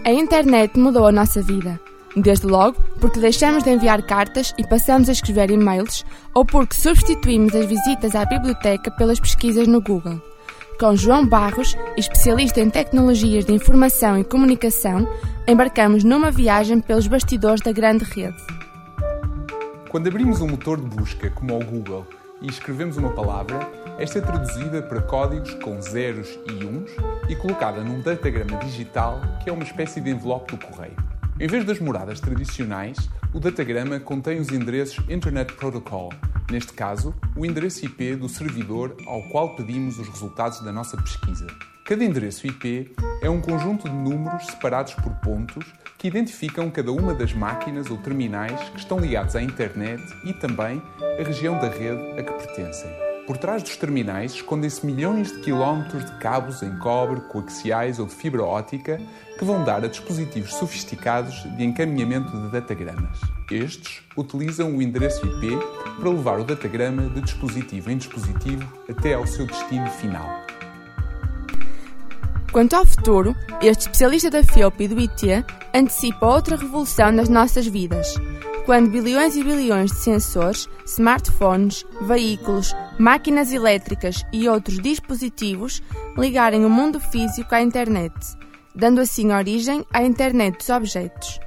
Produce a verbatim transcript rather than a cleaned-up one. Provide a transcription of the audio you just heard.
A internet mudou a nossa vida. Desde logo porque deixamos de enviar cartas e passamos a escrever e-mails ou porque substituímos as visitas à biblioteca pelas pesquisas no Google. Com João Barros, especialista em tecnologias de informação e comunicação, embarcamos numa viagem pelos bastidores da grande rede. Quando abrimos um motor de busca como o Google e escrevemos uma palavra, esta é traduzida para códigos com zeros e uns e colocada num datagrama digital que é uma espécie de envelope do correio. Em vez das moradas tradicionais, o datagrama contém os endereços Internet Protocol, neste caso, o endereço I P do servidor ao qual pedimos os resultados da nossa pesquisa. Cada endereço I P é um conjunto de números separados por pontos que identificam cada uma das máquinas ou terminais que estão ligados à internet e também a região da rede a que pertencem. Por trás dos terminais escondem-se milhões de quilómetros de cabos em cobre, coaxiais ou de fibra óptica que vão dar a dispositivos sofisticados de encaminhamento de datagramas. Estes utilizam o endereço I P para levar o datagrama de dispositivo em dispositivo até ao seu destino final. Quanto ao futuro, este especialista da F I O P e do I T antecipa outra revolução nas nossas vidas, quando bilhões e bilhões de sensores, smartphones, veículos, máquinas elétricas e outros dispositivos ligarem o mundo físico à internet, dando assim origem à internet dos objetos.